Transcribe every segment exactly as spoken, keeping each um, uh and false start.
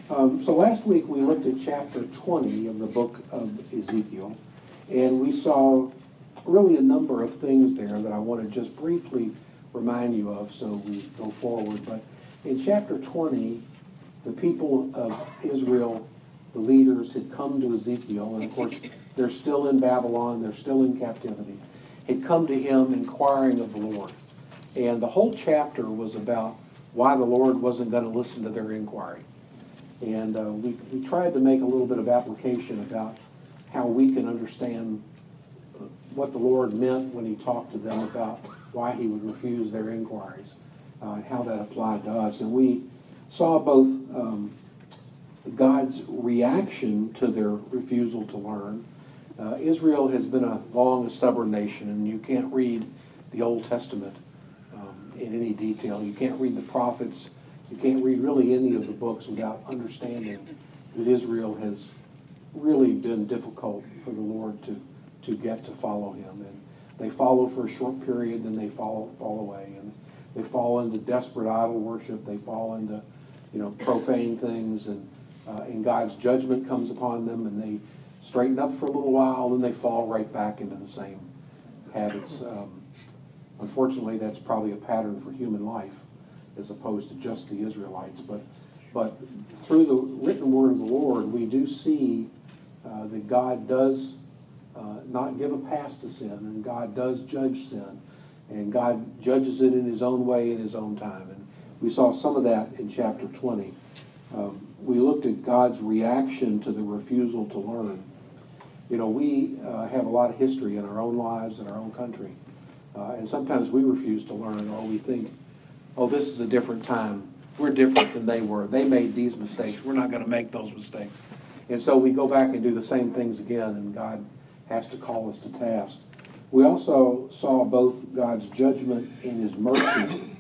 Um, so last week we looked at chapter twenty of the book of Ezekiel, and we saw really a number of things there that I want to just briefly remind you of so we go forward. But in chapter twenty, the people of Israel, the leaders, had come to Ezekiel, and of course they're still in Babylon, they're still in captivity, had come to him inquiring of the Lord. And the whole chapter was about why the Lord wasn't going to listen to their inquiry. And uh, we, we tried to make a little bit of application about how we can understand what the Lord meant when he talked to them about why he would refuse their inquiries, uh, and how that applied to us. And we saw both um, God's reaction to their refusal to learn. Uh, Israel has been a long and stubborn nation, and you can't read the Old Testament um, in any detail. You can't read the prophets. You can't read really any of the books without understanding that Israel has really been difficult for the Lord to, to get to follow him. And they follow for a short period, then they fall, fall away. And they fall into desperate idol worship. They fall into, you know, profane things. And, uh, and God's judgment comes upon them, and they straighten up for a little while, then they fall right back into the same habits. Um, unfortunately, that's probably a pattern for human life, as opposed to just the Israelites. But but through the written word of the Lord, we do see uh, that God does uh, not give a pass to sin, and God does judge sin, and God judges it in his own way in his own time. And we saw some of that in chapter twenty. Um, we looked at God's reaction to the refusal to learn. You know, we uh, have a lot of history in our own lives, in our own country, uh, and sometimes we refuse to learn, or we think, oh, this is a different time. We're different than they were. They made these mistakes. We're not going to make those mistakes. And so we go back and do the same things again, and God has to call us to task. We also saw both God's judgment and his mercy.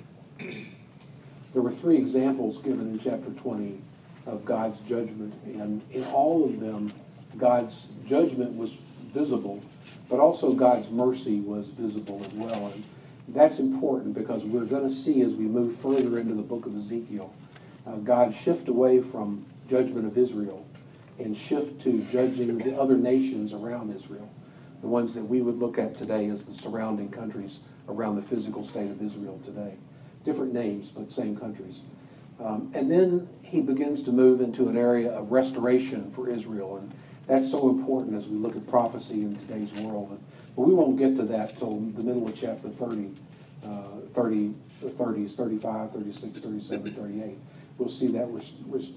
There were three examples given in chapter twenty of God's judgment, and in all of them, God's judgment was visible, but also God's mercy was visible as well. And that's important because we're going to see as we move further into the book of Ezekiel, uh, God shift away from judgment of Israel and shift to judging the other nations around Israel, the ones that we would look at today as the surrounding countries around the physical state of Israel today. Different names, but same countries. Um, and then he begins to move into an area of restoration for Israel, and that's so important as we look at prophecy in today's world. But we won't get to that till the middle of chapter thirty, uh, thirty, thirties, thirty-five, thirty-six, thirty-seven, thirty-eight. We'll see that rest- rest-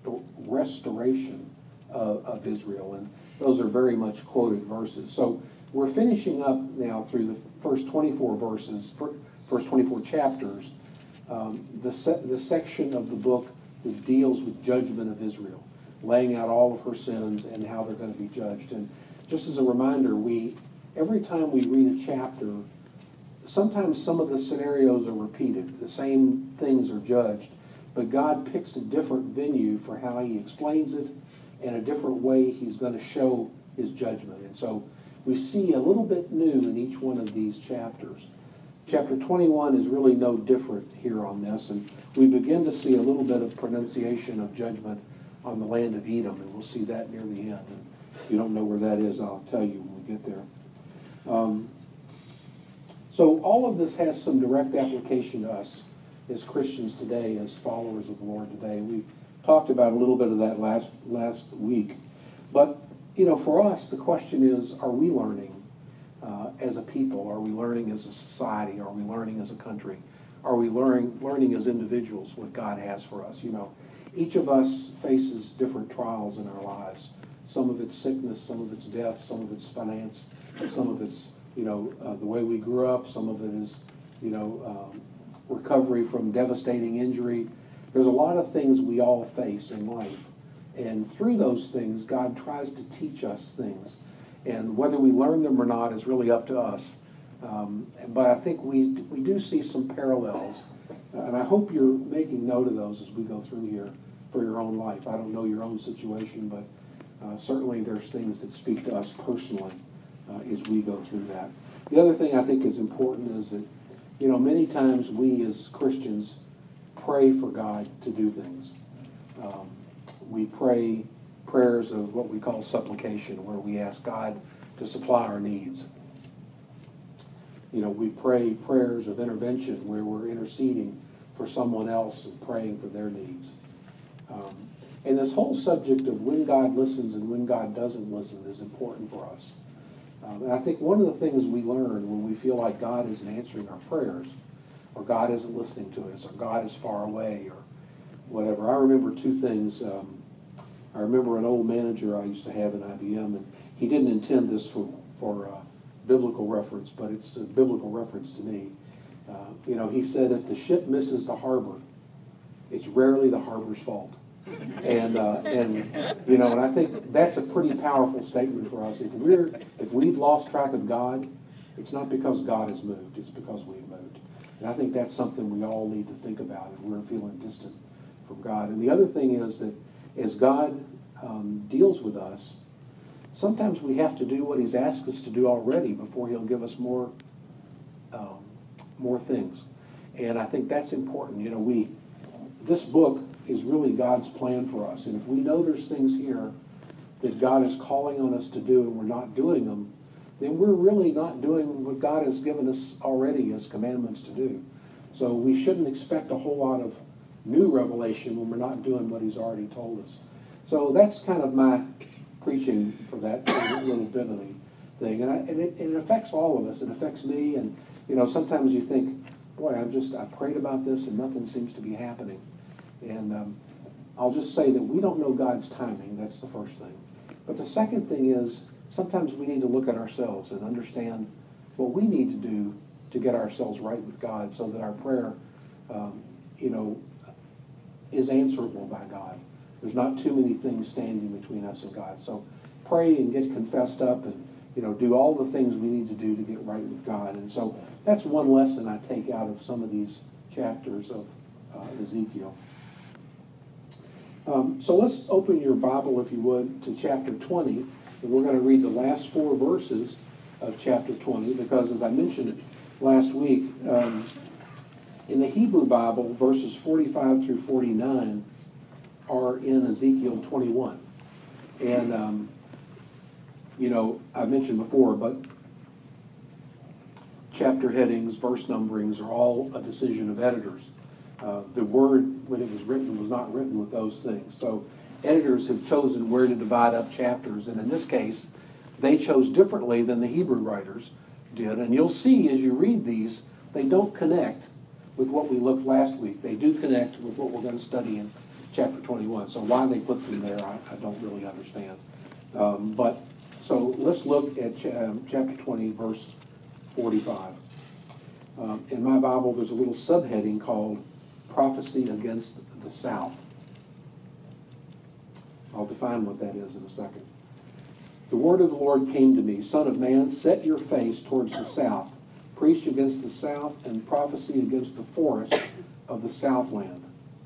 restoration of, of Israel, and those are very much quoted verses. So we're finishing up now through the first twenty-four verses, first twenty-four chapters, um, the, se- the section of the book that deals with judgment of Israel, laying out all of her sins and how they're going to be judged. And just as a reminder, we every time we read a chapter, sometimes some of the scenarios are repeated. The same things are judged, but God picks a different venue for how he explains it and a different way he's going to show his judgment. And so we see a little bit new in each one of these chapters. Chapter twenty-one is really no different here on this, and we begin to see a little bit of pronunciation of judgment on the land of Edom, and we'll see that near the end. And if you don't know where that is, I'll tell you when we get there. Um, so all of this has some direct application to us as Christians today, as followers of the Lord today. We talked about a little bit of that last last week. But, you know, for us, the question is, are we learning uh, as a people? Are we learning as a society? Are we learning as a country? Are we learning learning as individuals what God has for us? You know, each of us faces different trials in our lives. Some of it's sickness, some of it's death, some of it's finance, some of it's, you know, uh, the way we grew up. Some of it is, you know, um, recovery from devastating injury. There's a lot of things we all face in life. And through those things, God tries to teach us things. And whether we learn them or not is really up to us. Um, but I think we we do see some parallels. And I hope you're making note of those as we go through here for your own life. I don't know your own situation, but uh, certainly there's things that speak to us personally uh, as we go through that. The other thing I think is important is that, you know, many times we as Christians pray for God to do things. Um, we pray prayers of what we call supplication, where we ask God to supply our needs. You know, we pray prayers of intervention, where we're interceding for someone else and praying for their needs. Um, and this whole subject of when God listens and when God doesn't listen is important for us. Um, and I think one of the things we learn when we feel like God isn't answering our prayers, or God isn't listening to us, or God is far away, or whatever. I remember two things. Um, I remember an old manager I used to have in I B M, and he didn't intend this for, for uh, biblical reference, but it's a biblical reference to me. Uh, you know, he said, if the ship misses the harbor, it's rarely the harbor's fault. And, uh, and you know, and I think that's a pretty powerful statement for us. If we're, if we've lost track of God, it's not because God has moved, it's because we've moved. And I think that's something we all need to think about if we're feeling distant from God. And the other thing is that as God um, deals with us, sometimes we have to do what he's asked us to do already before he'll give us more, um, more things. And I think that's important. You know, we, this book is really God's plan for us. And if we know there's things here that God is calling on us to do and we're not doing them, then we're really not doing what God has given us already as commandments to do. So we shouldn't expect a whole lot of new revelation when we're not doing what he's already told us. So that's kind of my preaching for that little bit of the thing. And, I, and, it, and it affects all of us. It affects me. And, you know, sometimes you think, boy, I've just, I prayed about this and nothing seems to be happening. And um, I'll just say that we don't know God's timing. That's the first thing. But the second thing is, sometimes we need to look at ourselves and understand what we need to do to get ourselves right with God so that our prayer, um, you know, is answerable by God. There's not too many things standing between us and God. So pray and get confessed up and, you know, do all the things we need to do to get right with God. And so that's one lesson I take out of some of these chapters of uh, Ezekiel. Um, so let's open your Bible, if you would, to chapter twenty. And we're going to read the last four verses of chapter twenty, because as I mentioned last week, um, in the Hebrew Bible, verses forty-five through forty-nine are in Ezekiel twenty-one. And, um, you know, I mentioned before, but chapter headings, verse numberings are all a decision of editors. Uh, the word, when it was written, was not written with those things. So editors have chosen where to divide up chapters, and in this case, they chose differently than the Hebrew writers did. And you'll see as you read these, they don't connect with what we looked last week. They do connect with what we're going to study in chapter twenty-one. So why they put them there, I, I don't really understand. Um, but so let's look at ch- um, chapter twenty, verse forty-five. Um, in my Bible, there's a little subheading called Prophecy Against the South. I'll define what that is in a second. The word of the Lord came to me, Son of man, set your face towards the south, preach against the south, and prophecy against the forest of the southland.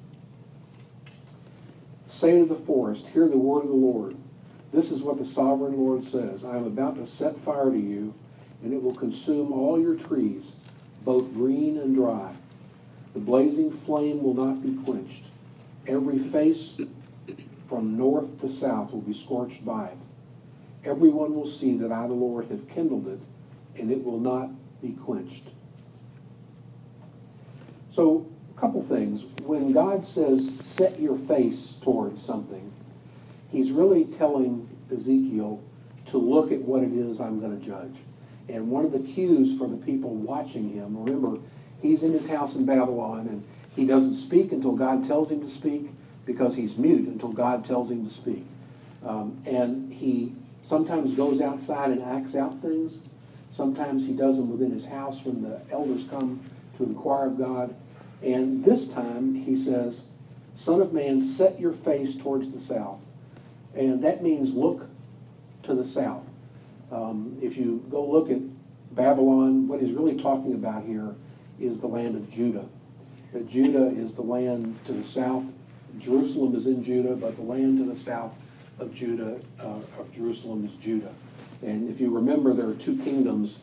Say to the forest, hear the word of the Lord. This is what the sovereign Lord says. I am about to set fire to you, and it will consume all your trees, both green and dry. The blazing flame will not be quenched. Every face from north to south will be scorched by it. Everyone will see that I, the Lord, have kindled it, and it will not be quenched. So, a couple things. When God says, set your face towards something, he's really telling Ezekiel to look at what it is I'm going to judge. And one of the cues for the people watching him, remember, he's in his house in Babylon, and he doesn't speak until God tells him to speak, because he's mute until God tells him to speak. Um, and he sometimes goes outside and acts out things. Sometimes he does them within his house when the elders come to inquire of God. And this time he says, Son of man, set your face towards the south. And that means look to the south. Um, if you go look at Babylon, what he's really talking about here is the land of Judah. That Judah is the land to the south. Jerusalem is in Judah, but the land to the south of Judah, uh, of Jerusalem is Judah. And if you remember, there are two kingdoms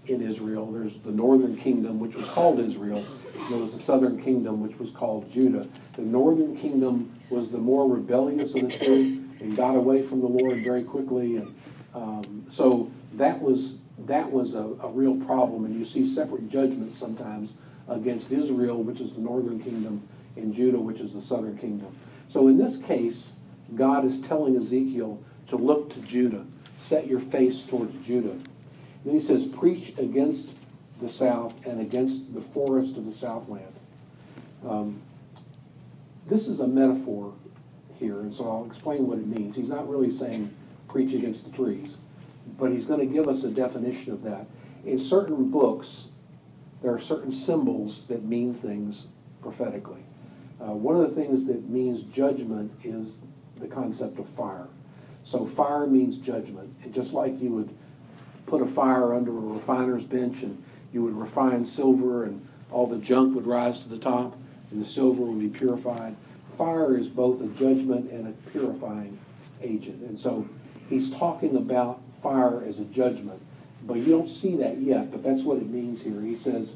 in Israel. There's the northern kingdom, which was called Israel. There was the southern kingdom, which was called Judah. The northern kingdom was the more rebellious of the two and got away from the Lord very quickly. And um, so that was that was a, a real problem. And you see separate judgments sometimes against Israel, which is the northern kingdom, and Judah, which is the southern kingdom. So in this case, God is telling Ezekiel to look to Judah. Set your face towards Judah. Then he says, preach against the south and against the forest of the southland. Um, this is a metaphor here, and so I'll explain what it means. He's not really saying preach against the trees, but he's going to give us a definition of that. In certain books, there are certain symbols that mean things prophetically. Uh, one of the things that means judgment is the concept of fire. So fire means judgment. And just like you would put a fire under a refiner's bench and you would refine silver and all the junk would rise to the top and the silver would be purified, fire is both a judgment and a purifying agent. And so he's talking about fire as a judgment. But you don't see that yet, but that's what it means here. He says,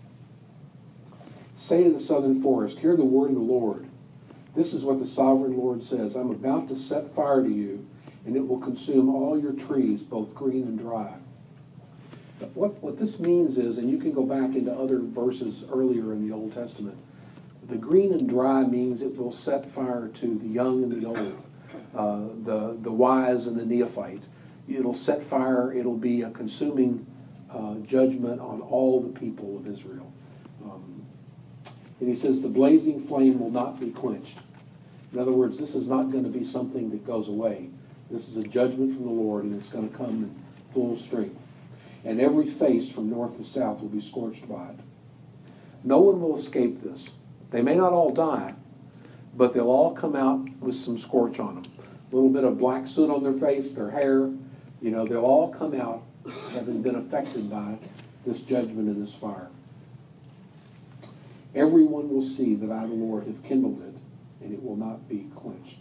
say to the southern forest, hear the word of the Lord. This is what the sovereign Lord says. I'm about to set fire to you, and it will consume all your trees, both green and dry. But what, what this means is, and you can go back into other verses earlier in the Old Testament, the green and dry means it will set fire to the young and the old, uh, the, the wise and the neophyte. It'll set fire, it'll be a consuming uh, judgment on all the people of Israel. Um, and he says the blazing flame will not be quenched. In other words, this is not going to be something that goes away. This is a judgment from the Lord, and it's going to come in full strength. And every face from north to south will be scorched by it. No one will escape this. They may not all die, but they'll all come out with some scorch on them. A little bit of black soot on their face, their hair. You know, they'll all come out having been affected by this judgment and this fire. Everyone will see that I, the Lord, have kindled it, and it will not be quenched.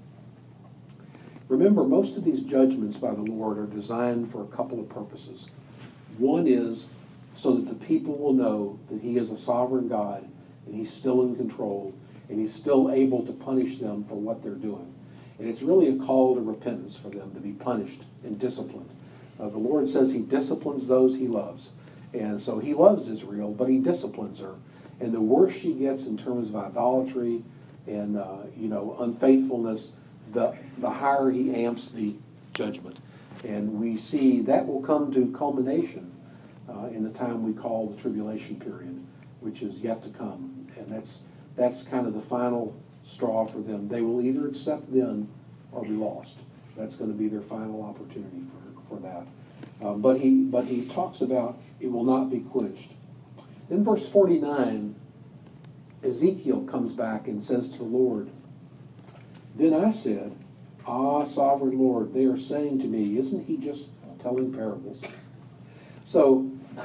Remember, most of these judgments by the Lord are designed for a couple of purposes. One is so that the people will know that he is a sovereign God, and he's still in control, and he's still able to punish them for what they're doing. And it's really a call to repentance for them to be punished and disciplined. Uh, the Lord says he disciplines those he loves. And so he loves Israel, but he disciplines her. And the worse she gets in terms of idolatry and uh, you know unfaithfulness, the, the higher he amps the judgment. And we see that will come to culmination uh, in the time we call the tribulation period, which is yet to come. And that's that's kind of the final straw for them. They will either accept then or be lost. That's going to be their final opportunity for, for that. Um, but he but he talks about it will not be quenched. In verse forty-nine, Ezekiel comes back and says to the Lord, then I said, ah, sovereign Lord, they are saying to me, isn't he just telling parables? So,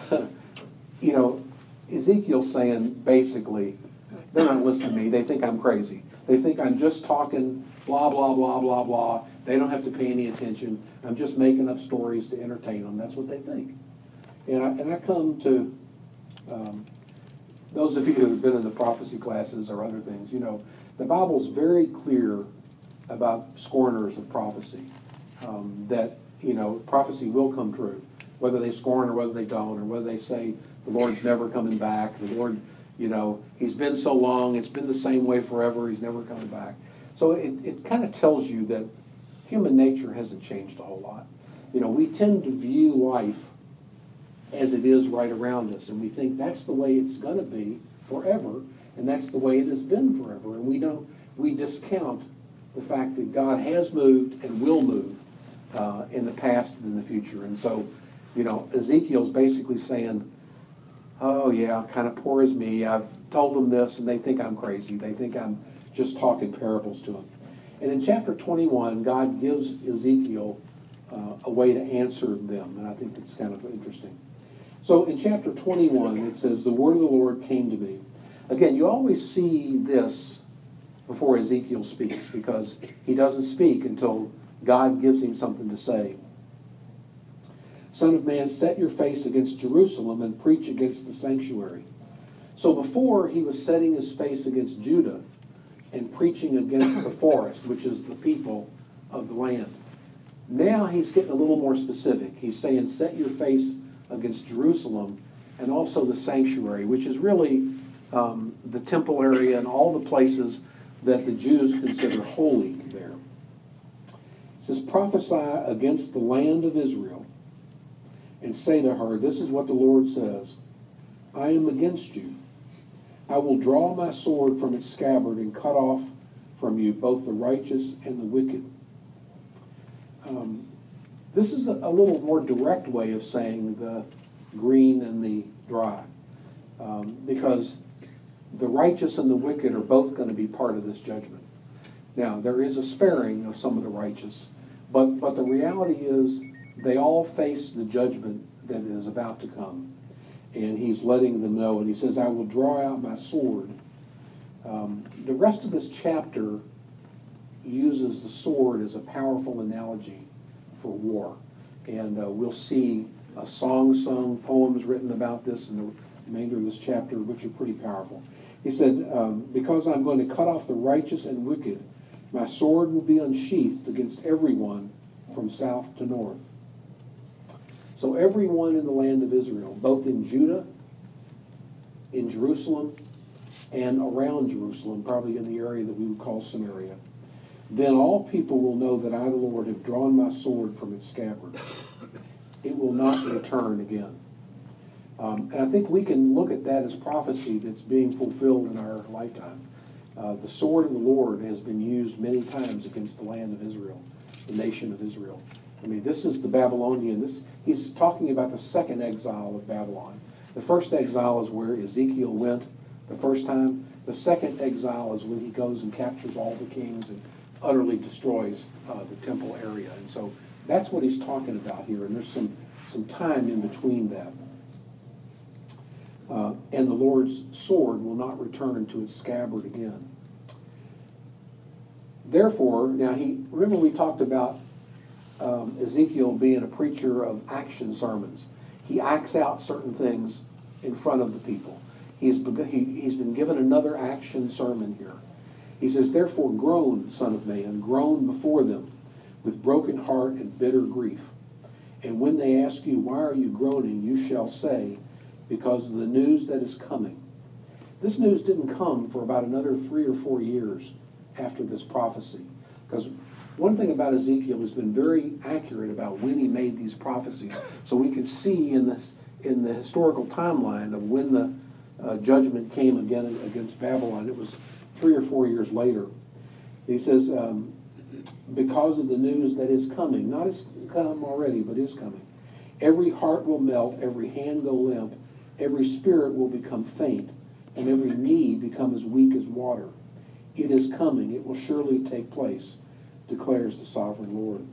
you know, Ezekiel's saying basically, they're not listening to me. They think I'm crazy. They think I'm just talking blah, blah, blah, blah, blah. They don't have to pay any attention. I'm just making up stories to entertain them. That's what they think. And I, and I come to, um, those of you that have been in the prophecy classes or other things, you know, the Bible's very clear about scorners of prophecy, um, that, you know, prophecy will come true, whether they scorn or whether they don't, or whether they say the Lord's never coming back, the Lord, you know, he's been so long, it's been the same way forever, he's never coming back. So it, it kind of tells you that human nature hasn't changed a whole lot. You know, we tend to view life as it is right around us, and we think that's the way it's going to be forever, and that's the way it has been forever, and we don't, we discount the fact that God has moved and will move uh, in the past and in the future. And so, you know, Ezekiel's basically saying, oh yeah, kind of poor as me. I've told them this and they think I'm crazy. They think I'm just talking parables to them. And in chapter twenty-one, God gives Ezekiel uh, a way to answer them. And I think it's kind of interesting. So in chapter twenty-one, it says, the word of the Lord came to me. Again, you always see this before Ezekiel speaks, because he doesn't speak until God gives him something to say. Son of man, set your face against Jerusalem and preach against the sanctuary. So before, he was setting his face against Judah and preaching against the forest, which is the people of the land. Now he's getting a little more specific. He's saying, set your face against Jerusalem and also the sanctuary, which is really um, the temple area and all the places that the Jews consider holy there. It says, prophesy against the land of Israel and say to her, this is what the Lord says, I am against you. I will draw my sword from its scabbard and cut off from you both the righteous and the wicked. Um, this is a, a little more direct way of saying the green and the dry, um, because the righteous and the wicked are both going to be part of this judgment. Now, there is a sparing of some of the righteous, but, but the reality is they all face the judgment that is about to come. And he's letting them know, and he says, I will draw out my sword. Um, the rest of this chapter uses the sword as a powerful analogy for war. And uh, we'll see a song sung, poems written about this in the remainder of this chapter, which are pretty powerful. He said, um, because I'm going to cut off the righteous and wicked, my sword will be unsheathed against everyone from south to north. So everyone in the land of Israel, both in Judah, in Jerusalem, and around Jerusalem, probably in the area that we would call Samaria, then all people will know that I, the Lord, have drawn my sword from its scabbard. It will not return again. Um, and I think we can look at that as prophecy that's being fulfilled in our lifetime. Uh, the sword of the Lord has been used many times against the land of Israel, the nation of Israel. I mean, this is the Babylonian. This he's talking about the second exile of Babylon. The first exile is where Ezekiel went the first time. The second exile is when he goes and captures all the kings and utterly destroys uh, the temple area. And so that's what he's talking about here. And there's some, some time in between that. Uh, and the Lord's sword will not return to its scabbard again. Therefore, now he, remember we talked about um, Ezekiel being a preacher of action sermons. He acts out certain things in front of the people. He's, he, he's been given another action sermon here. He says, therefore groan, son of man, groan before them with broken heart and bitter grief. And when they ask you, why are you groaning, you shall say, because of the news that is coming. This news didn't come for about another three or four years after this prophecy. Because one thing about Ezekiel has been very accurate about when he made these prophecies. So we can see in this in the historical timeline of when the uh, judgment came again against Babylon. It was three or four years later. He says, um, because of the news that is coming, not has come already, but is coming. Every heart will melt, every hand go limp, every spirit will become faint, and every knee become as weak as water. It is coming, it will surely take place, declares the sovereign Lord.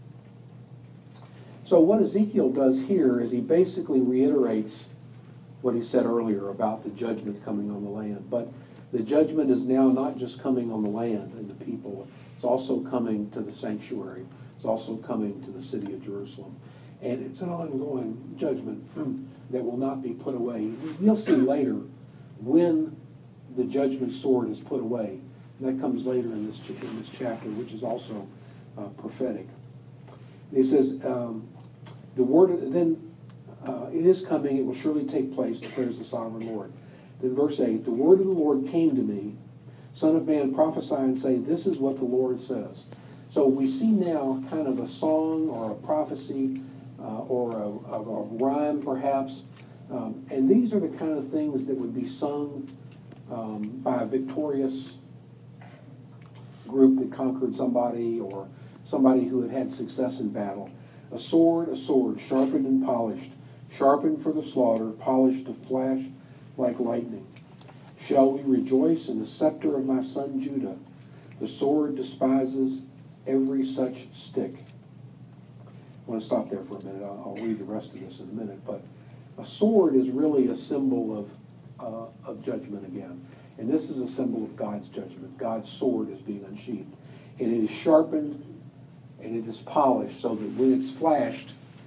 So what Ezekiel does here is he basically reiterates what he said earlier about the judgment coming on the land. But the judgment is now not just coming on the land and the people, it's also coming to the sanctuary. It's also coming to the city of Jerusalem. And it's an ongoing judgment that will not be put away. You'll see later when the judgment sword is put away. That comes later in this in this chapter, which is also uh, prophetic. It says, um, "The word then uh, it is coming; it will surely take place," declares the sovereign Lord. Then verse eight: "The word of the Lord came to me, Son of man, prophesy and say, this is what the Lord says." So we see now kind of a song or a prophecy uh, or a, a, a rhyme, perhaps, um, and these are the kind of things that would be sung um, by a victorious group that conquered somebody or somebody who had had success in battle. A sword, a sword, sharpened and polished, sharpened for the slaughter, polished to flash like lightning. Shall we rejoice in the scepter of my son Judah? The sword despises every such stick. I want to stop there for a minute. I'll, I'll read the rest of this in a minute. But a sword is really a symbol of, uh, of judgment again. And this is a symbol of God's judgment. God's sword is being unsheathed. And it is sharpened and it is polished so that when it's flashed,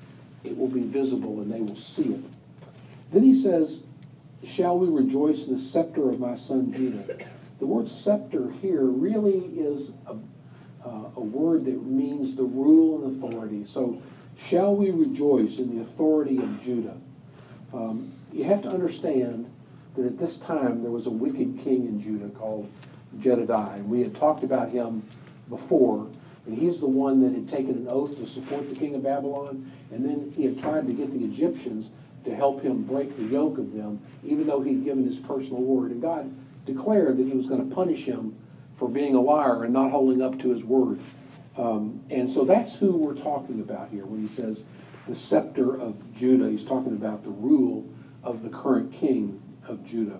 it will be visible and they will see it. Then he says, shall we rejoice in the scepter of my son Judah? The word scepter here really is a, uh, a word that means the rule and authority. So, shall we rejoice in the authority of Judah? Um, you have to understand that at this time there was a wicked king in Judah called Jedediah. And we had talked about him before, and he's the one that had taken an oath to support the king of Babylon, and then he had tried to get the Egyptians to help him break the yoke of them, even though he'd given his personal word. And God declared that he was going to punish him for being a liar and not holding up to his word. Um, and so that's who we're talking about here when he says the scepter of Judah. He's talking about the rule of the current king of Judah.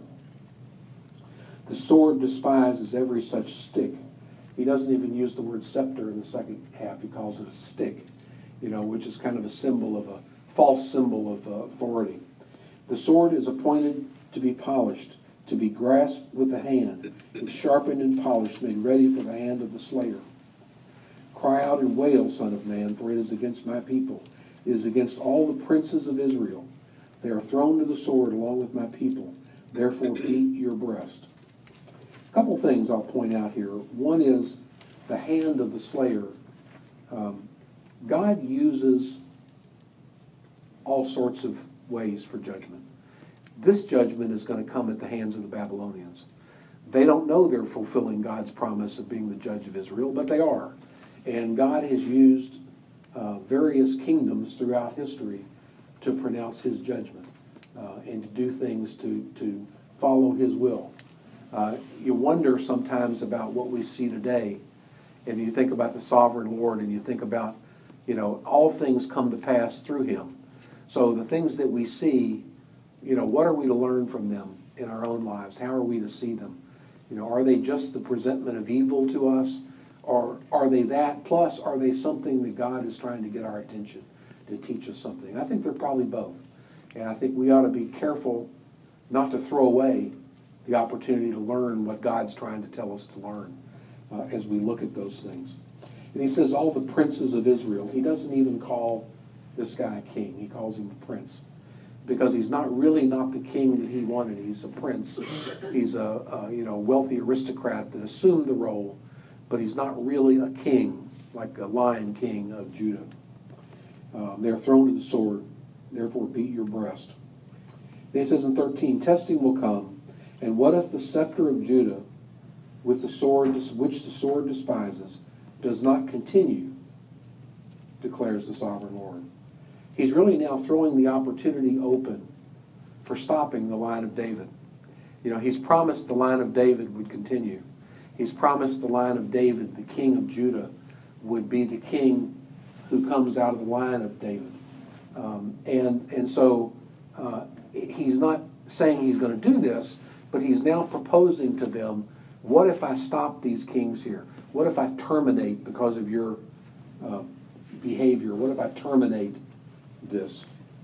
The sword despises every such stick. He doesn't even use the word scepter in the second half. He calls it a stick, you know, which is kind of a symbol of a false symbol of uh, authority. The sword is appointed to be polished, to be grasped with the hand, and sharpened and polished, made ready for the hand of the slayer. Cry out and wail, Son of man, for it is against my people. It is against all the princes of Israel. They are thrown to the sword along with my people. Therefore beat your breast. A couple things I'll point out here. One is the hand of the slayer. Um, God uses all sorts of ways for judgment. This judgment is going to come at the hands of the Babylonians. They don't know they're fulfilling God's promise of being the judge of Israel, but they are. And God has used uh, various kingdoms throughout history to pronounce his judgment uh, and to do things to, to follow his will. Uh, you wonder sometimes about what we see today, and you think about the sovereign Lord, and you think about, you know, all things come to pass through him. So the things that we see, you know, what are we to learn from them in our own lives? How are we to see them? You know, are they just the presentment of evil to us? Or are they that? Plus, are they something that God is trying to get our attention, to teach us something? I think they're probably both. And I think we ought to be careful not to throw away the opportunity to learn what God's trying to tell us to learn uh, as we look at those things. And he says, all the princes of Israel. He doesn't even call this guy a king. He calls him a prince. Because he's not really not the king that he wanted. He's a prince. He's a, a you know wealthy aristocrat that assumed the role, but he's not really a king, like a lion king of Judah. Um, they're thrown to the sword, therefore beat your breast. Then he says in thirteen, testing will come, and what if the scepter of Judah, with the sword which the sword despises, does not continue, declares the sovereign Lord. He's really now throwing the opportunity open for stopping the line of David. You know, he's promised the line of David would continue. He's promised the line of David, the king of Judah, would be the king who comes out of the line of David. Um, and, and so uh, he's not saying he's going to do this, but he's now proposing to them, what if I stop these kings here? What if I terminate because of your uh, behavior? What if I terminate this?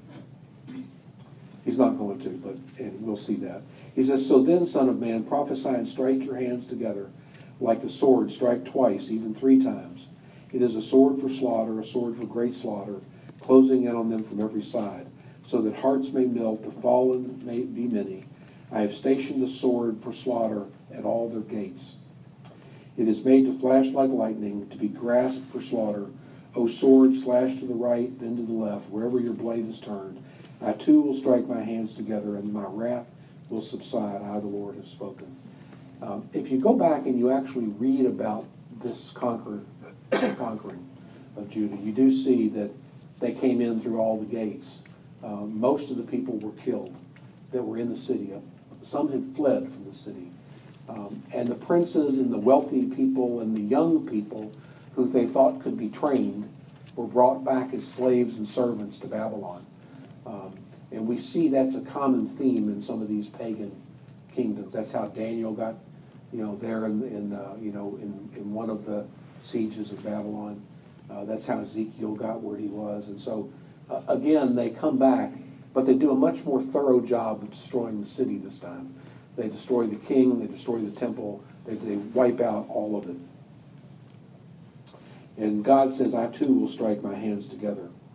He's not going to, but and we'll see that. He says, so then, son of man, prophesy and strike your hands together like the sword, strike twice, even three times. It is a sword for slaughter, a sword for great slaughter, closing in on them from every side, so that hearts may melt, the fallen may be many. I have stationed the sword for slaughter at all their gates. It is made to flash like lightning, to be grasped for slaughter. O sword, slash to the right, then to the left, wherever your blade is turned. I too will strike my hands together, and my wrath will subside. I, the Lord, have spoken. Um, if you go back and you actually read about this conquer, conquering of Judah, you do see that they came in through all the gates. Um, most of the people were killed that were in the city. Some had fled from the city. Um, and the princes and the wealthy people and the young people who they thought could be trained were brought back as slaves and servants to Babylon. Um, and we see that's a common theme in some of these pagan kingdoms. That's how Daniel got, you know, there in, in uh, you know, in, in one of the sieges of Babylon. Uh, that's how Ezekiel got where he was. And so, uh, again, they come back, but they do a much more thorough job of destroying the city this time. They destroy the king, they destroy the temple, they, they wipe out all of it. And God says, I too will strike my hands together.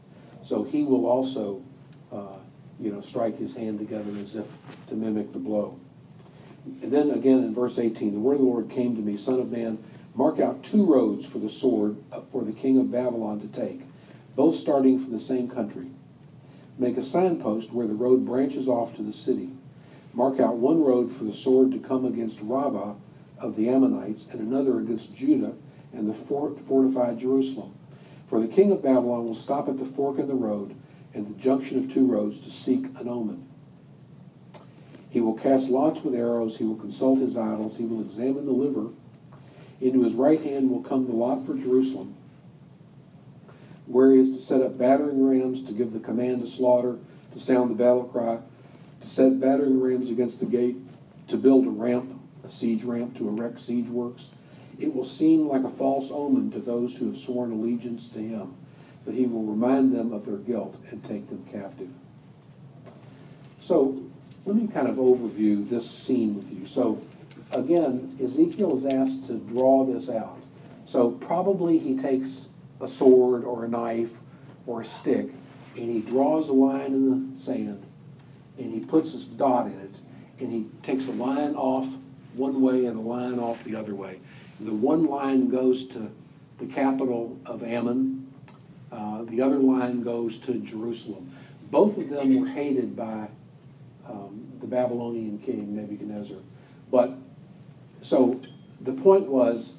So he will also, uh, you know, strike his hand together as if to mimic the blow. And then again in verse eighteen, the word of the Lord came to me, Son of man, mark out two roads for the sword for the king of Babylon to take, both starting from the same country. Make a signpost where the road branches off to the city. Mark out one road for the sword to come against Rabbah of the Ammonites, and another against Judah and the fortified Jerusalem. For the king of Babylon will stop at the fork in the road and the junction of two roads to seek an omen. He will cast lots with arrows. He will consult his idols. He will examine the liver. Into his right hand will come the lot for Jerusalem, where he is to set up battering rams, to give the command to slaughter, to sound the battle cry, to set battering rams against the gate, to build a ramp, a siege ramp, to erect siege works. It will seem like a false omen to those who have sworn allegiance to him, but he will remind them of their guilt and take them captive. So let me kind of overview this scene with you. So again, Ezekiel is asked to draw this out. So probably he takes a sword or a knife or a stick, and he draws a line in the sand, and he puts his dot in it, and he takes a line off one way and a line off the other way. The one line goes to the capital of Ammon. Uh, the other line goes to Jerusalem. Both of them were hated by um, the Babylonian king, Nebuchadnezzar. But, so the point was,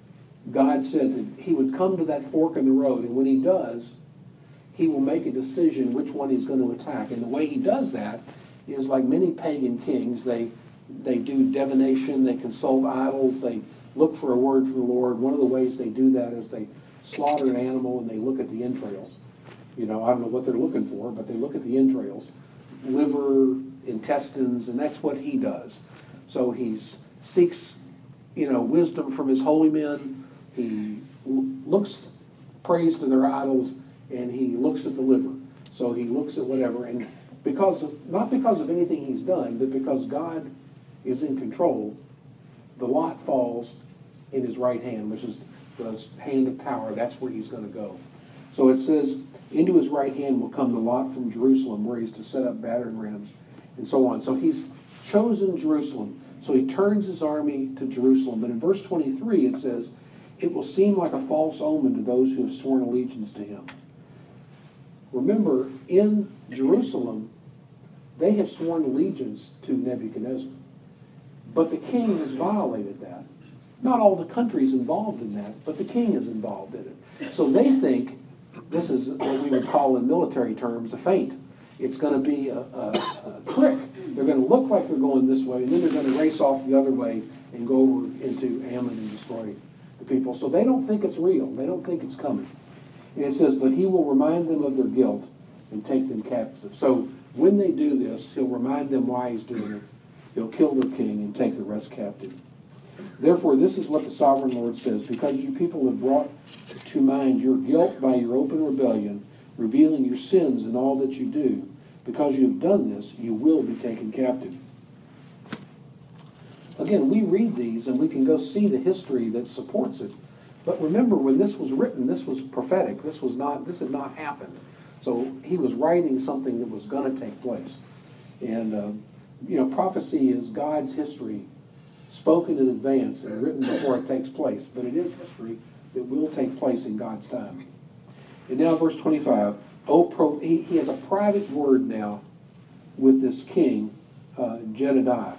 God said that he would come to that fork in the road, and when he does, he will make a decision which one he's going to attack. And the way he does that is like many pagan kings. They they do divination, they consult idols, they look for a word from the Lord. One of the ways they do that is they slaughter an animal and they look at the entrails. You know, I don't know what they're looking for, but they look at the entrails, liver, intestines, and that's what he does. So he seeks, you know, wisdom from his holy men. He looks, prays to their idols, and he looks at the liver. So he looks at whatever, and because of, not because of anything he's done, but because God is in control, the lot falls in his right hand, which is the hand of power. That's where he's going to go. So it says, into his right hand will come the lot from Jerusalem, where he's to set up battering rams, and so on. So he's chosen Jerusalem. So he turns his army to Jerusalem. But in verse twenty-three it says, it will seem like a false omen to those who have sworn allegiance to him. Remember, in Jerusalem, they have sworn allegiance to Nebuchadnezzar. But the king has violated that. Not all the countries involved in that, but the king is involved in it. So they think this is what we would call in military terms a feint. It's going to be a, a, a trick. They're going to look like they're going this way, and then they're going to race off the other way and go over into Ammon and destroy the people. So they don't think it's real. They don't think it's coming. And it says, but he will remind them of their guilt and take them captive. So when they do this, he'll remind them why he's doing it. He'll kill their king and take the rest captive. Therefore, this is what the sovereign Lord says, because you people have brought to mind your guilt by your open rebellion, revealing your sins in all that you do, because you have done this, you will be taken captive. Again, we read these and we can go see the history that supports it. But remember, when this was written, this was prophetic. This was not, this had not happened. So he was writing something that was going to take place. And, uh, you know, prophecy is God's history spoken in advance and written before it takes place. But it is history that will take place in God's time. And now verse twenty-five. Oh, pro, he, he has a private word now with this king, uh, Jedediah.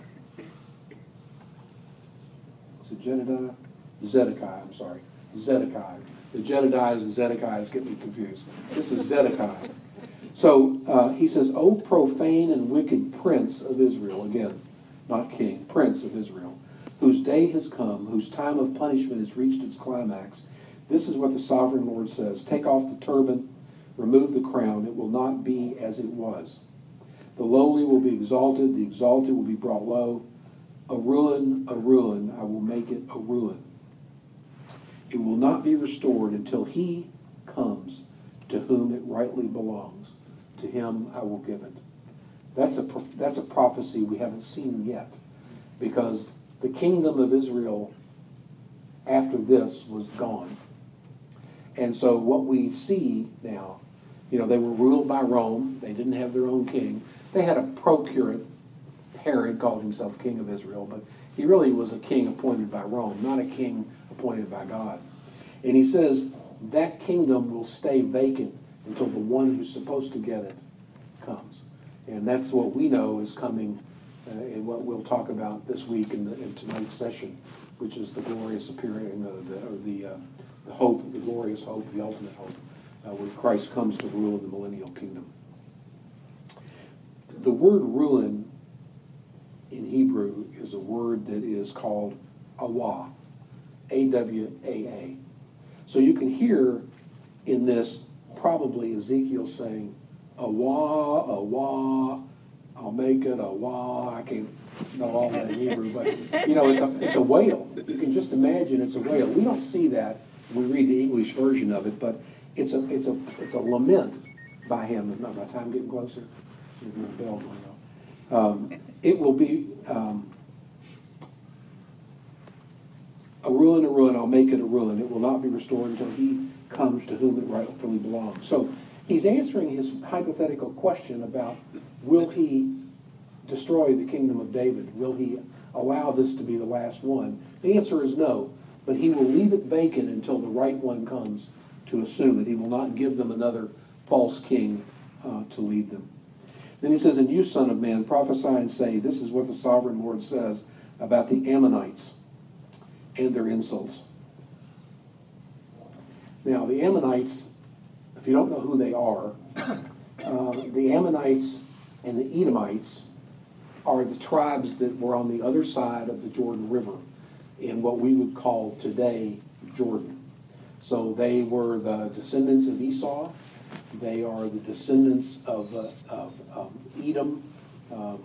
Is it Jedediah? Zedekiah, I'm sorry. Zedekiah. The Jedediahs and Zedekiahs get me confused. This is Zedekiah. So uh, he says, O profane and wicked prince of Israel, again, not king, prince of Israel, whose day has come, whose time of punishment has reached its climax. This is what the sovereign Lord says. Take off the turban, remove the crown. It will not be as it was. The lowly will be exalted, the exalted will be brought low. A ruin, a ruin, I will make it a ruin. It will not be restored until he comes to whom it rightly belongs. To him I will give it. That's a, that's a prophecy we haven't seen yet, because the kingdom of Israel after this was gone. And so what we see now You know, they were ruled by Rome. They didn't have their own king. They had a procurate. Herod called himself king of Israel, but he really was a king appointed by Rome, not a king appointed by God. And he says that kingdom will stay vacant until the one who's supposed to get it comes. And that's what we know is coming, uh, and what we'll talk about this week in, the, in tonight's session, which is the glorious appearing, uh, the, or the, uh, the hope, the glorious hope, the ultimate hope, uh, when Christ comes to rule in the millennial kingdom. The word ruin in Hebrew is a word that is called awa, A W A A. So you can hear in this probably Ezekiel saying, awa, awa, I'll make it, awa. I can't know all that in Hebrew, but you know, it's a, it's a wail. You can just imagine it's a wail. We don't see that when we read the English version of it, but it's a it's a it's a lament by him. Is my time getting closer? There's no bell going on. Um, it will be um, a ruin, a ruin, I'll make it a ruin. It will not be restored until he comes to whom it rightfully belongs. So he's answering his hypothetical question about, will he destroy the kingdom of David? Will he allow this to be the last one? The answer is no, but he will leave it vacant until the right one comes to assume it. He will not give them another false king uh, to lead them. Then he says, and you, son of man, prophesy and say, this is what the sovereign Lord says about the Ammonites and their insults. Now, the Ammonites, if you don't know who they are, uh, the Ammonites and the Edomites are the tribes that were on the other side of the Jordan River in what we would call today Jordan. So they were the descendants of Esau. They are the descendants of, uh, of um, Edom. Um,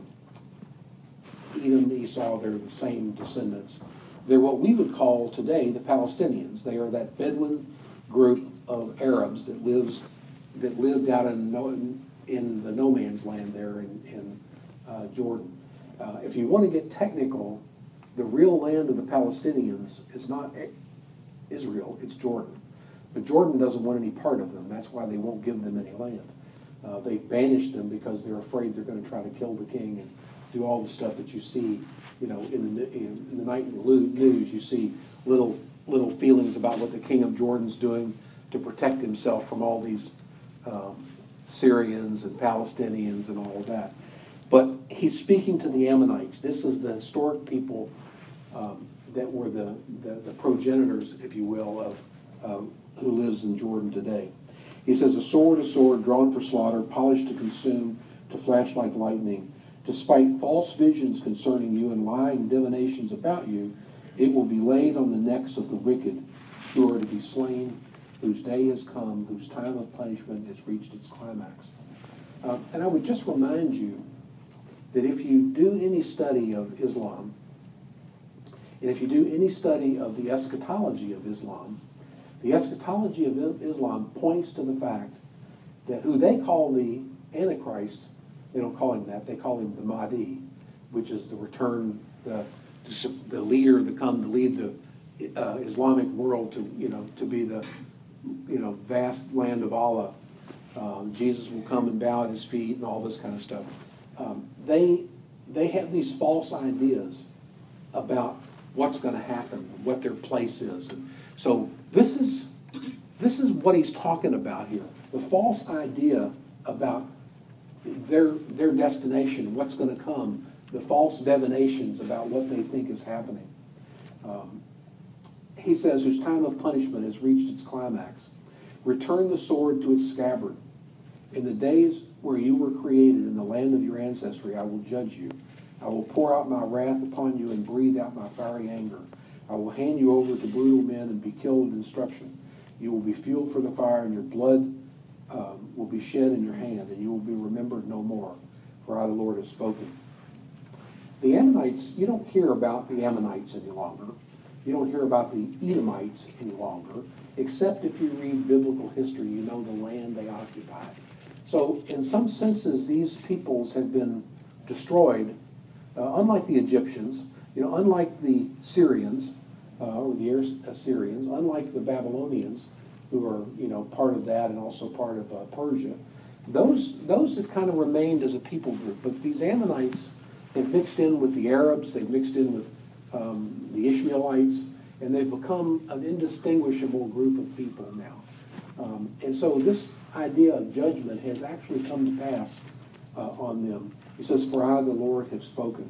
Edom, Esau, they're the same descendants. They're what we would call today the Palestinians. They are that Bedouin group of Arabs that lives that lived out in no, in the no man's land there in, in uh, Jordan. Uh, if you want to get technical, the real land of the Palestinians is not Israel, it's Jordan. But Jordan doesn't want any part of them. That's why they won't give them any land. Uh, they banished them because they're afraid they're going to try to kill the king and do all the stuff that you see, you know, in the, in, in the night news. You see little little feelings about what the king of Jordan's doing to protect himself from all these um, Syrians and Palestinians and all of that. But he's speaking to the Ammonites. This is the historic people um, that were the, the, the progenitors, if you will, of uh, who lives in Jordan today. He says, a sword, a sword, drawn for slaughter, polished to consume, to flash like lightning. Despite false visions concerning you and lying divinations about you, it will be laid on the necks of the wicked who are to be slain, whose day has come, whose time of punishment has reached its climax. Uh, and I would just remind you that if you do any study of Islam, and if you do any study of the eschatology of Islam, the eschatology of Islam points to the fact that who they call the Antichrist, they don't call him that, they call him the Mahdi, which is the return, the, the leader to come to lead the uh, Islamic world to, you know, to be the, you know, vast land of Allah. Um, Jesus will come and bow at his feet and all this kind of stuff. Um, they, they have these false ideas about what's going to happen, what their place is. And so this is, this is what he's talking about here. The false idea about their, their destination, what's going to come, the false divinations about what they think is happening. Um, he says, whose time of punishment has reached its climax. Return the sword to its scabbard. In the days where you were created in the land of your ancestry, I will judge you. I will pour out my wrath upon you and breathe out my fiery anger. I will hand you over to brutal men and be killed with instruction. You will be fueled for the fire, and your blood um, will be shed in your hand, and you will be remembered no more, for I, the Lord, have spoken. The Ammonites, you don't hear about the Ammonites any longer. You don't hear about the Edomites any longer, except if you read biblical history, you know the land they occupied. So in some senses, these peoples have been destroyed, uh, unlike the Egyptians, you know, unlike the Syrians, uh, or the Assyrians, unlike the Babylonians. who are, you know, part of that and also part of uh, Persia. Those, those have kind of remained as a people group, but these Ammonites have mixed in with the Arabs, they've mixed in with um, the Ishmaelites, and they've become an indistinguishable group of people now. Um, and so this idea of judgment has actually come to pass uh, on them. He says, "For I, the Lord, have spoken.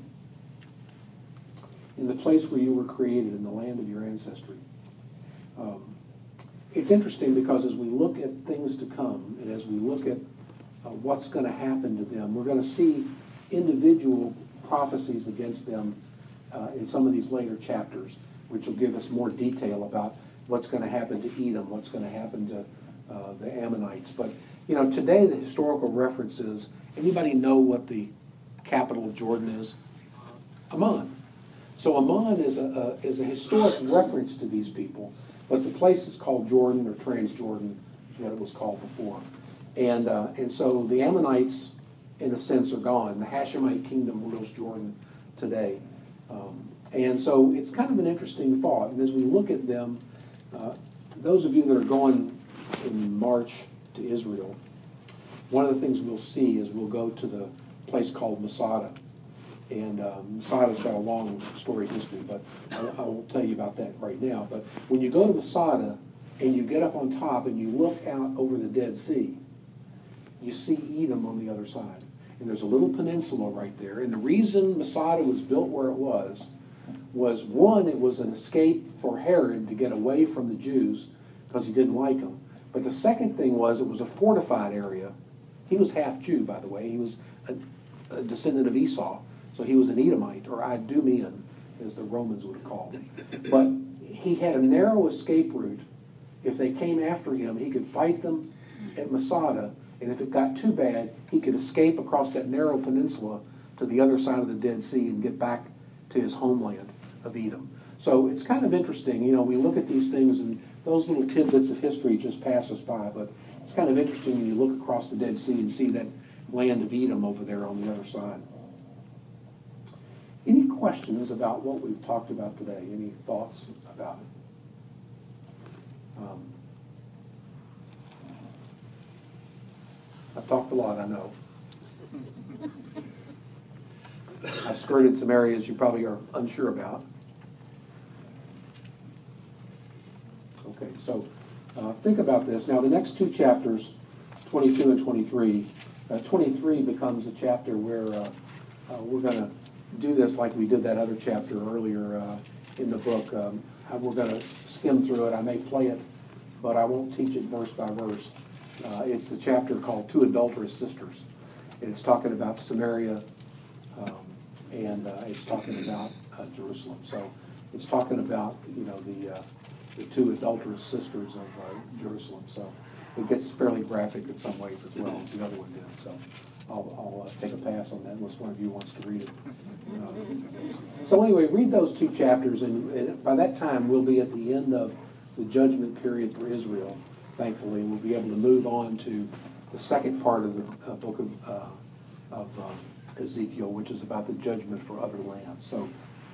In the place where you were created, in the land of your ancestry." Um, it's interesting because as we look at things to come, and as we look at uh, what's going to happen to them, we're going to see individual prophecies against them uh, in some of these later chapters, which will give us more detail about what's going to happen to Edom, what's going to happen to uh, the Ammonites. But, you know, today the historical reference is, anybody know what the capital of Jordan is? Ammon. So Ammon is a, a, is a historic reference to these people, but the place is called Jordan, or Transjordan, is what it was called before. And, uh, and so the Ammonites, in a sense, are gone. The Hashemite kingdom rules Jordan today. Um, and so it's kind of an interesting thought. And as we look at them, uh, those of you that are going in March to Israel, one of the things we'll see is we'll go to the place called Masada. And um, Masada's got a long storied history, but I, I won't tell you about that right now. But when you go to Masada and you get up on top and you look out over the Dead Sea, you see Edom on the other side. And there's a little peninsula right there. And the reason Masada was built where it was, was one, it was an escape for Herod to get away from the Jews because he didn't like them. But the second thing was it was a fortified area. He was half Jew, by the way. He was a, a descendant of Esau. So he was an Edomite, or Idumean, as the Romans would have called him. But he had a narrow escape route. If they came after him, he could fight them at Masada, and if it got too bad, he could escape across that narrow peninsula to the other side of the Dead Sea and get back to his homeland of Edom. So it's kind of interesting. You know, we look at these things, and those little tidbits of history just pass us by, but it's kind of interesting when you look across the Dead Sea and see that land of Edom over there on the other side. Any questions about what we've talked about today? Any thoughts about it? Um, I've talked a lot, I know. I've skirted some areas you probably are unsure about. Okay, so uh, think about this. Now, the next two chapters, twenty-two and twenty-three, uh, twenty-three becomes a chapter where uh, uh, we're going to do this like we did that other chapter earlier uh, in the book. Um, we're going to skim through it. I may play it, but I won't teach it verse by verse. Uh, it's the chapter called Two Adulterous Sisters. And it's talking about Samaria, um, and uh, it's talking about uh, Jerusalem. So it's talking about, you know, the, uh, the two adulterous sisters of uh, Jerusalem. So it gets fairly graphic in some ways as well as the other one did. So I'll, I'll uh, take a pass on that unless one of you wants to read it. Um, so anyway, read those two chapters, and, and by that time we'll be at the end of the judgment period for Israel, thankfully, and we'll be able to move on to the second part of the uh, book of, uh, of uh, Ezekiel, which is about the judgment for other lands. So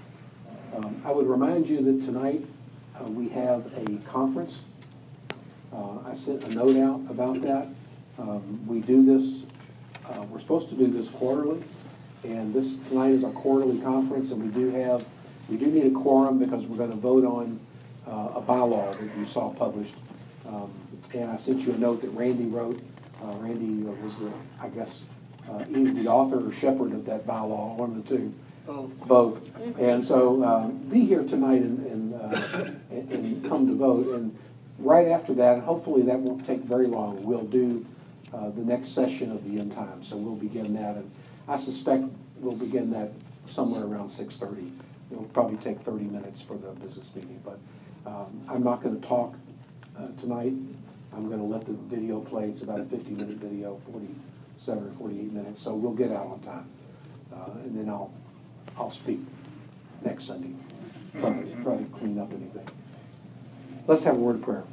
um, I would remind you that tonight uh, we have a conference. Uh, I sent a note out about that. Um, we do this, uh, we're supposed to do this quarterly, and this tonight is our quarterly conference, and we do have, we do need a quorum because we're going to vote on uh, a bylaw that you saw published. Um, and I sent you a note that Randy wrote. Uh, Randy was, the, I guess, uh, either the author or shepherd of that bylaw, one of the two. Oh. Vote. And so uh, be here tonight and, and, uh, and, and come to vote. And right after that, and hopefully that won't take very long, we'll do uh, the next session of the end time. So we'll begin that. And I suspect we'll begin that somewhere around six thirty. It'll probably take thirty minutes for the business meeting. But um, I'm not going to talk uh, tonight. I'm going to let the video play. It's about a fifty minute video, forty-seven or forty-eight minutes. So we'll get out on time. Uh, and then I'll I'll speak next Sunday. Probably, probably clean up anything. Let's have a word of prayer.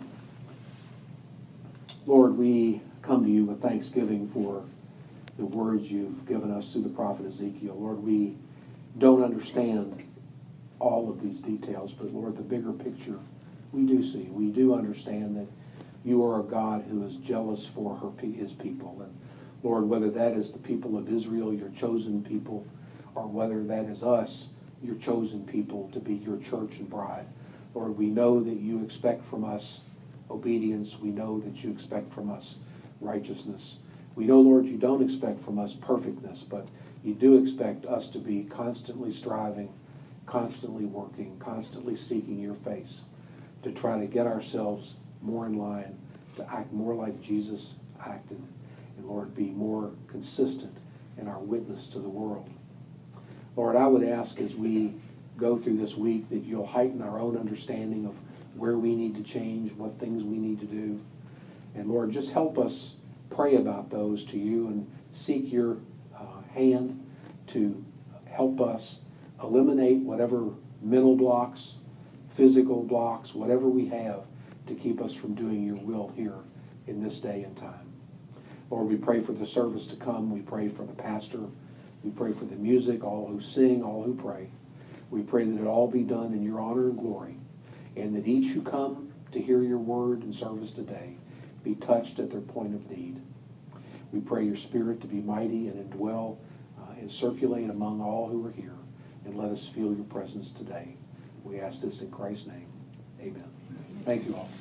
Lord, we come to you with thanksgiving for the words you've given us through the prophet Ezekiel. Lord, we don't understand all of these details, but Lord, the bigger picture we do see. We do understand that you are a God who is jealous for her, his people. And Lord, whether that is the people of Israel, your chosen people, or whether that is us, your chosen people, to be your church and bride. Lord, we know that you expect from us obedience. We know that you expect from us righteousness. We know, Lord, you don't expect from us perfectness, but you do expect us to be constantly striving, constantly working, constantly seeking your face, to try to get ourselves more in line, to act more like Jesus acted, and Lord, be more consistent in our witness to the world. Lord, I would ask as we go through this week that you'll heighten our own understanding of where we need to change, what things we need to do. And Lord, just help us pray about those to you and seek your uh, hand to help us eliminate whatever mental blocks, physical blocks, whatever we have to keep us from doing your will here in this day and time. Lord, we pray for the service to come. We pray for the pastor. We pray for the music, all who sing, all who pray. We pray that it all be done in your honor and glory, and that each who come to hear your word and service today be touched at their point of need. We pray your Spirit to be mighty and indwell uh, and circulate among all who are here, and let us feel your presence today. We ask this in Christ's name. Amen. Thank you all.